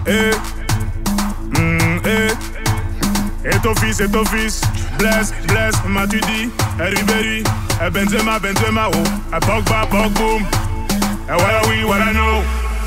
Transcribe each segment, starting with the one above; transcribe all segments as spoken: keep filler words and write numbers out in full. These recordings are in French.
eh, mm, eh. Et ton fils, et ton fils, bless, bless, m'as-tu dit? Eh Ribéry, eh Benzema, Benzema, oh, eh Pogba, Pogboom, eh voilà oui, voilà no.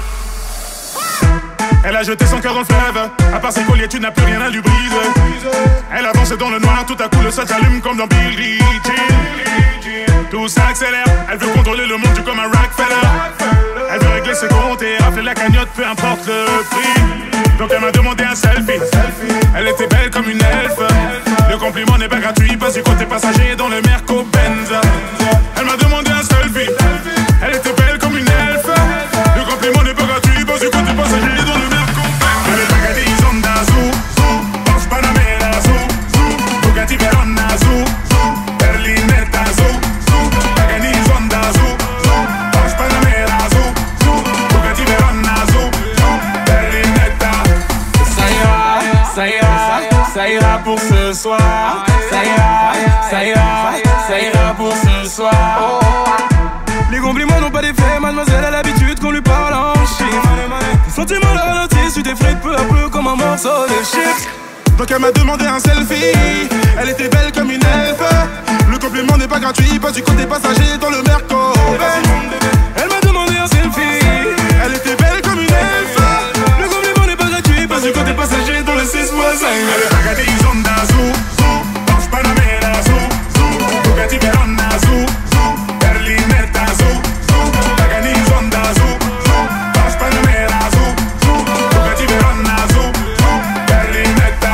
Elle a jeté son cœur en fleuve. À part ses colliers, tu n'as plus rien à lui briser. Elle avance dans le noir, tout à coup le sol s'allume comme dans Billie Jean. Tout s'accélère, elle veut contrôler le monde comme un Rockefeller. Elle veut régler ses comptes et rafler la cagnotte, peu importe le prix. Donc elle m'a demandé un selfie. Elle était belle comme une elfe. Le compliment n'est pas gratuit, pas du côté passager dans le Merco Benz. Elle m'a demandé un selfie. Elle était belle comme une elfe. Le compliment n'est pas gratuit, pas du côté passager dans le Merco Benz. Elle est Pagani, Zonda, Zou, Zou, Porsche Panamera, Zou, Zou, Bugatti Verona, Zou, Zou, Berlinetta, Zou, Zou, Pagani, Zonda, Zou, Zou, Porsche Panamera, Zou, Zou, Bugatti Verona, Zou, Zou, Berlinetta. Ça ira, ça ira, ça ira pour ce soir. Ça ira, ça ira, ça ira pour ce soir. Les compliments n'ont pas d'effet, mademoiselle a l'habitude qu'on lui parle en chiffres. Les sentiments la ralentissent, tu t'effrites peu à peu comme un morceau de chiffre. Donc elle m'a demandé un selfie. Elle était belle comme une elfe. Le compliment n'est pas gratuit, pas du côté passager dans le Merco. Elle m'a demandé un selfie. Elle était belle comme une elfe. Le compliment n'est pas gratuit, pas du côté passager dans le six fois cinq. Elle est Pagani, Zonda, Zou, Zou, Porsche Panamera, Zou, Zou, Bugatti Verona, Zou, Zou, Berlinetta, Zou, Zou, Pagani, Zonda, Zou, Zou, Porsche Panamera, Zou, Zou, Bugatti Verona, Zou, Zou, Berlinetta.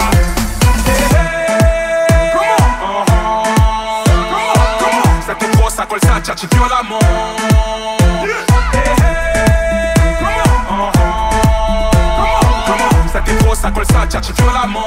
Comment? Comment? Ça t'est trop, ça colle, ça tcha, tu à l'amour. Ça t'est trop, ça colle, ça tcha, tu à l'amour.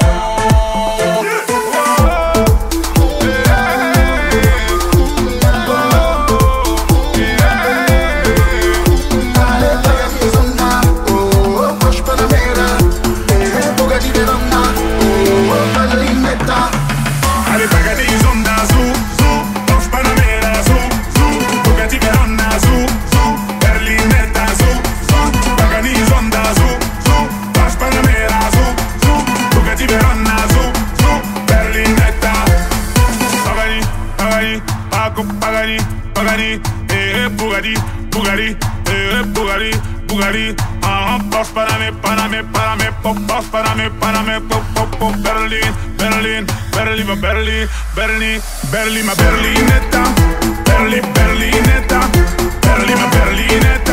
Pagani, Pagani, eh, Bugatti, Bugatti, eh, Bugatti, Bugatti, ah, Porsche Panamera, Panamera, Panamera, Porsche Panamera, Panamera, pop, pop, Berlin, Berlin, Berlin, ma Berlin, Berlin, Berlin, ma Berlinetta, Berlin, Berlinetta, Berlin, ma Berlinetta.